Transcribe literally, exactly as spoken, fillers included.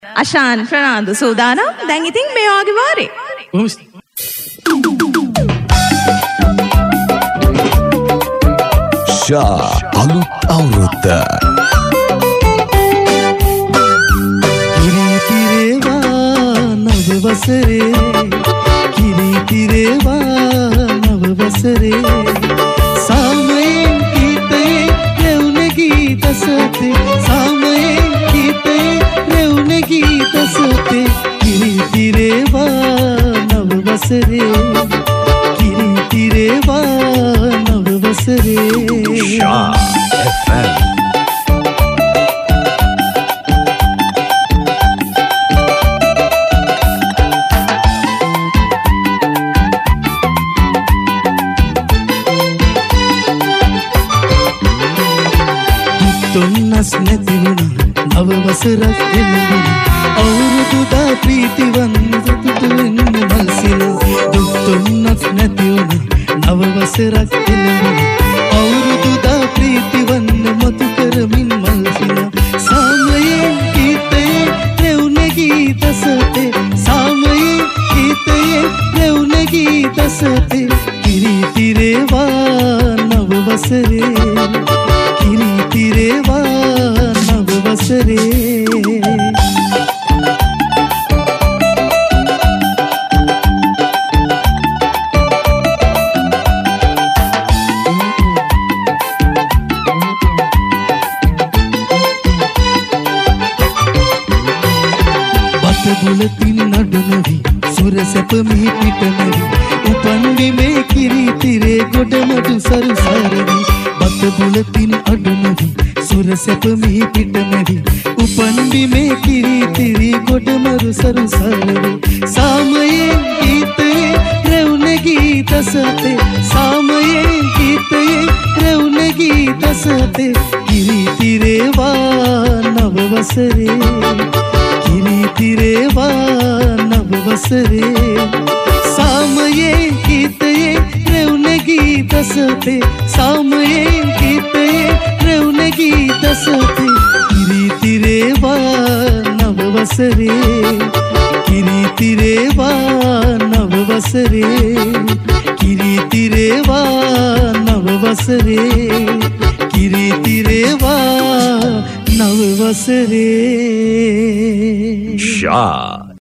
අශාන් ප්‍රනාන්දු සූදානම්. දැන් ඉතින් මේ වගේ වාරේ. ෂා අලුත් අවුරුද්ද. කිරිතිරේවා නව වසරේ කිරිතිරේවා නව වසරේ සාමයේ ගීතේ රැවුන ගීත සතේ සාමයේ ගීතේ රැවුන ගීත සතේ කිරිතිරේවා නව වසරේ කිරිතිරේවා නව වසරේ ෂා එෆ් එම් තුන්නස් නැති වුණා නව වසරක් එළඹුණා අවුරුදුදා ප්‍රීතිවන් සතුටු වෙන්න මල්සින දුක් තුන්නස් නැති වුණා නව වසරක් එළඹුණා අවුරුදුදා ප්‍රීතිවන් මතු කරමින් මල්සින සාමයේ ගීතේ රැවුන ගීත සතේ සාමයේ ගීතේ රැවුන ගීත සතේ කිරිතිරේවා නව වසරේ කිරිතිරේවා නව වසරේ බත බුලතින් නඩනවි සුර සැප මිහි පිටනවි උපන් බිමේ කිරිතිරේ ගොඩමඩු සරුසාරවි බත බුලතින් අඩනවි සුර සැප මිහි පිටනවි උපන් බිමේ කිරිතිරේ ගොඩමඩු සරුසාරවි සාමයේ ගීතේ රැවුන ගීත සතේ සාමයේ ගීතේ රැවුන ගීත සතේ කිරිතිරේවා නව වසරේ කිරිතිරේවා නව වසරේ සාමයේ ගීතේ රැවුන ගීත සතේ සාමයේ ගීතේ රැවුන ගීත සතේ කිරිතිරේවා නව වසරේ කිරිතිරේවා නව වසරේ කිරිතිරේවා නව වසරේ කිරිතිරේවා නව වසරේ ෂා